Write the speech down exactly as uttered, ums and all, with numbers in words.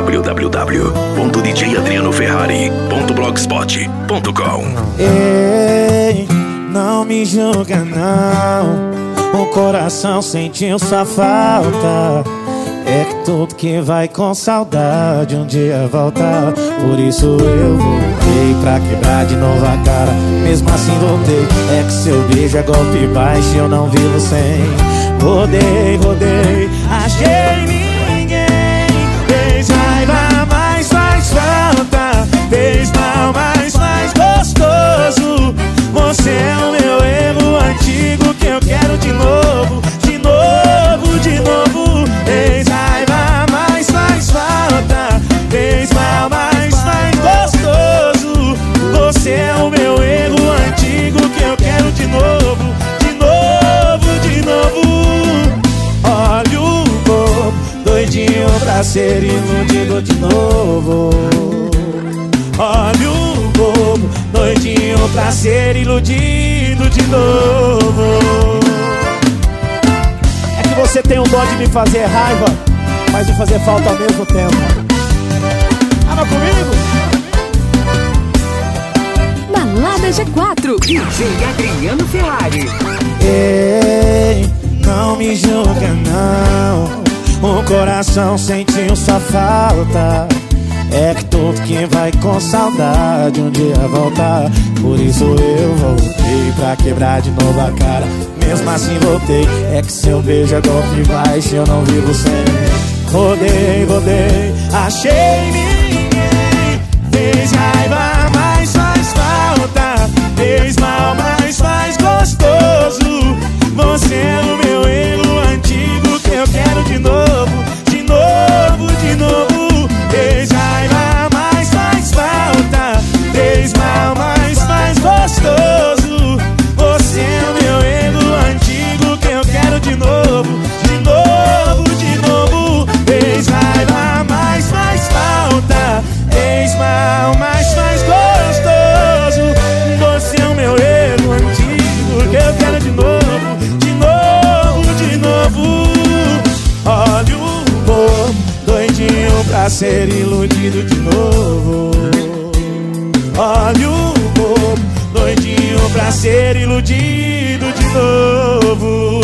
w w w ponto d j adriano ferrari ponto blogspot ponto com. Ei, não me julga não, o coração sentiu sua falta. É que tudo que vai com saudade um dia volta. Por isso eu voltei pra quebrar de novo a cara. Mesmo assim voltei. É que seu beijo é golpe baixo e eu não vivo sem. Rodei, rodei, achei ninguém. Fez raiva, mas faz falta. Fez mal, mas faz gostoso. Você é o meu erro antigo que eu quero de novo. De novo, de novo. Fez raiva, mas faz falta. Fez mal, mas faz gostoso. Você é o meu erro antigo que eu quero de novo. De novo, de novo. Olha o bobo, doidinho pra ser iludido de novo. Olha o bobo, doidinho pra ser iludido de novo. É que você tem um dó de me fazer raiva, mas me fazer falta ao mesmo tempo. Tava comigo? Balada G quatro, D J Adriano Ferrari. Ei, não me julga não, o coração sentiu sua falta. É que todo quem vai com saudade um dia volta. Por isso eu voltei pra quebrar de novo a cara. Mesmo assim voltei. É que seu beijo é golpe baixo e eu não vivo sem. Rodei, rodei, achei ninguém. Fez raiva, mas faz falta. Fez mal, mas faz gostoso. Você é o meu erro antigo que eu quero de novo. De novo, de novo. Fez raiva, mas faz falta. Fez mal, mas faz gostoso. Você é o meu erro antigo que eu quero de novo. De novo, de novo. Fez raiva, mas faz falta. Fez mal, mas faz gostoso. Você é o meu erro antigo que eu quero de novo. De novo, de novo. Olha o bobo, doidinho pra ser iludido de novo. Olha o bobo, doidinho pra ser iludido de novo.